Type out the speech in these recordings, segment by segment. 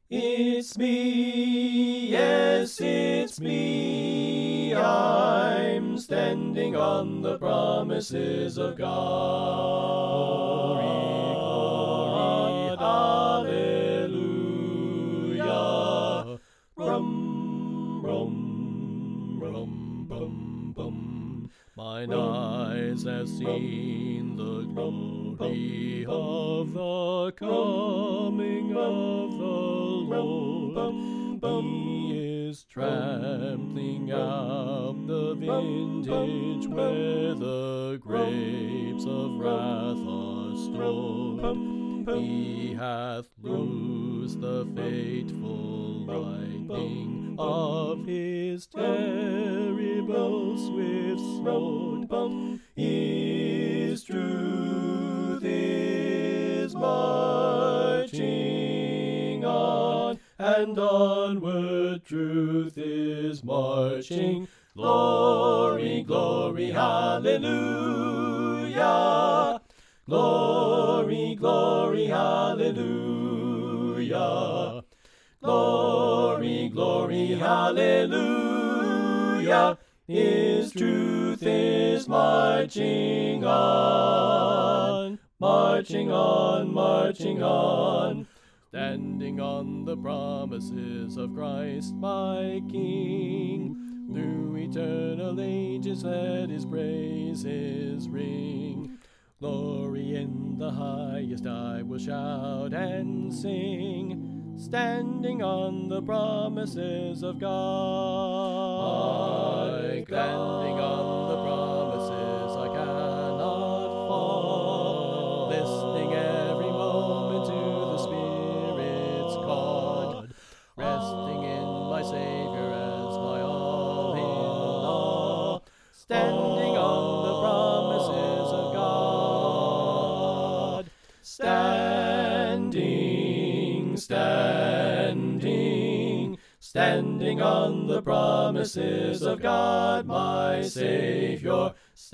It's me, yes, it's me. I'm standing on the promises of God. Glory, hallelujah. Brum, brum, brum, brum, brum. Mine eyes have seen the glory of the coming of the Lord. He is trampling out the vintage where the grapes of wrath are stored. He hath loosed the fateful lightning of his terrible swift sword. His truth is marching on, and onward truth is marching. Glory, glory, hallelujah. Glory, glory, hallelujah. Glory, glory, hallelujah. His truth is marching on, marching on, marching on. Standing on the promises of Christ my King. Through eternal ages let his praises ring. Glory in the highest I will shout and sing. Standing on the promises of God. Standing on the promises I cannot fall. Listening every moment to the Spirit's call. Resting in my Savior as my all in all. Standing on the promises of God. Standing, standing on the promises of God, my Savior.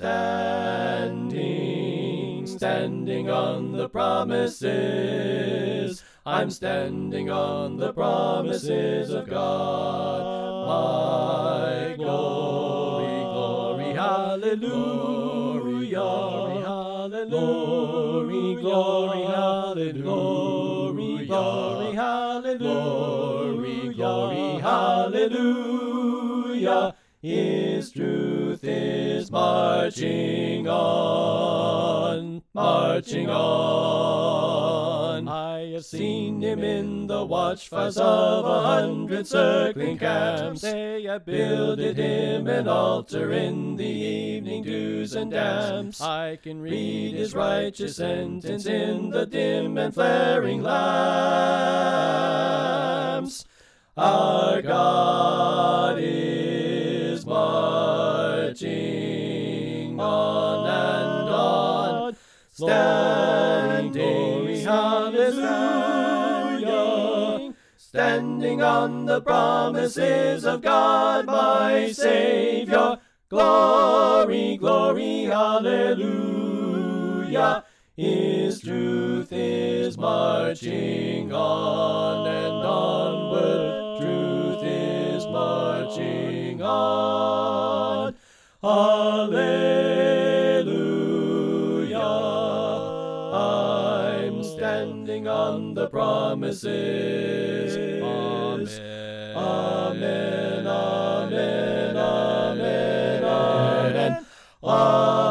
Standing, standing on the promises. I'm standing on the promises of God. My glory, glory, hallelujah. Glory, glory, hallelujah. Glory, glory, hallelujah. Glory, glory, hallelujah. His truth is marching on, marching on. I have seen him in the watchfires of 100 circling camps. They have builded him an altar in the evening dews and damps. I can read his righteous sentence in the dim and flaring lamps. Our God is marching on and on, standing, hallelujah, standing on the promises of God, my Savior. Glory, glory, hallelujah. His truth is marching on and onward. Truth is marching on. Hallelujah. I'm standing on the promises. Amen. Amen. Amen. Amen. Amen. Amen.